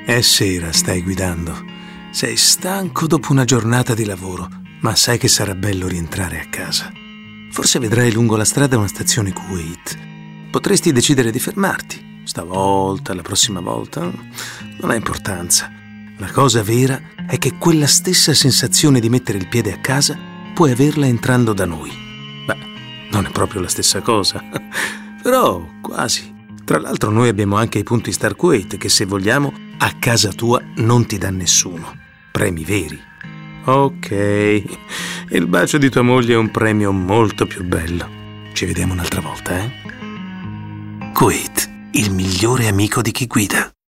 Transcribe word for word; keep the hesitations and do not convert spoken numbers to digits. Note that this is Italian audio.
È sera, stai guidando. Sei stanco dopo una giornata di lavoro, ma sai che sarà bello rientrare a casa. Forse vedrai lungo la strada una stazione Kuwait. Potresti decidere di fermarti. Stavolta, la prossima volta, non ha importanza. La cosa vera è che quella stessa sensazione di mettere il piede a casa puoi averla entrando da noi. Beh, non è proprio la stessa cosa, però quasi. Tra l'altro noi abbiamo anche i punti Star Kuwait che, se vogliamo, a casa tua non ti dà nessuno. Premi veri. Ok, il bacio di tua moglie è un premio molto più bello. Ci vediamo un'altra volta, eh? Kuwait, il migliore amico di chi guida.